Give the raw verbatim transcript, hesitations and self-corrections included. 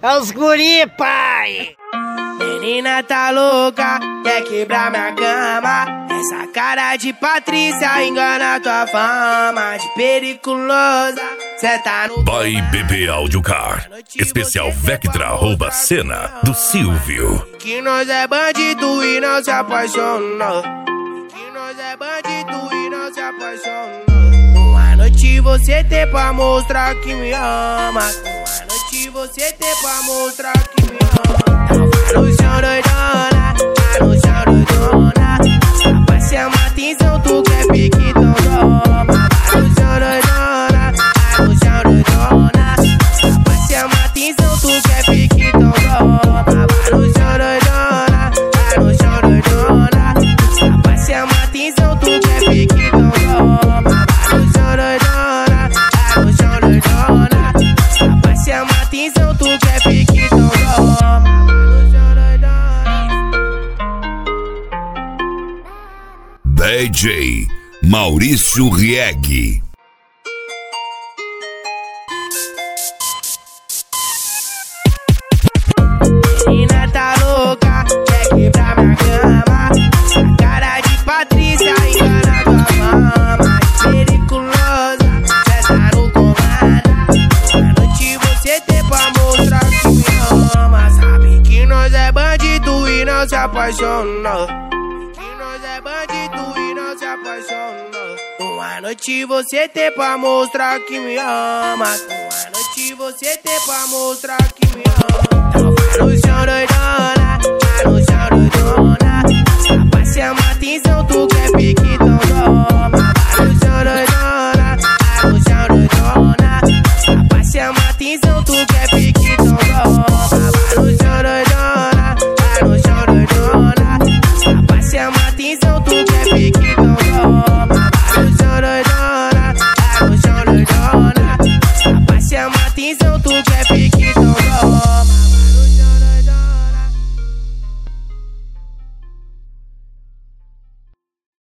É os guri, pai! Menina tá louca, quer quebrar minha cama. Essa cara de Patrícia engana tua fama de periculosa. Cê tá no Vai B B Audiocar. Especial Vectra rouba cena do Silvio. Que nós é bandido e não se apaixona. Que nós é bandido e não se apaixona. Uma noite você tem pra mostrar que me ama. Uma noite você tem pra mostrar que me ama. Tá no chão doidona, tá no chão doidona. Rapaz, chama atenção, tu quer pique, então toma. Tá no chão doidona, tá no chão doidona. Rapaz, chama atenção, tu quer pique, então toma. Tá no chão doidona, tá no chão doidona. Rapaz, chama atenção, tu quer pique, então toma. Tá no chão doidona, tá no chão doidona. Rapaz, chama atenção, tu quer pique, então toma. D J Maurício Rieg. Menina tá louca, quer quebrar minha cama. Essa cara de Patrícia engana tua fama de periculosa. Cê tá no comando. À noite você tem pra mostrar que me ama. Sabe que nós é bandido e não se apaixona. Bandido e não se apaixona. Uma noite você tem pra mostrar que me ama. Uma noite você tem pra mostrar que me ama. Então vai no chão doidona, tá no chão doidona. Rapaz, chama atenção, tu quer pique, então toma. Vai no chão doidona, tá no chão doidona. Rapaz, chama atenção, tu quer pique, então toma. Vai no chão doidona, tá no chão doidona. Rapaz, chama atenção, tu quer pique, então toma. Vai no chão doidona, vai no chão doidona. Rapaz, chama atenção, tu quer pique, então toma.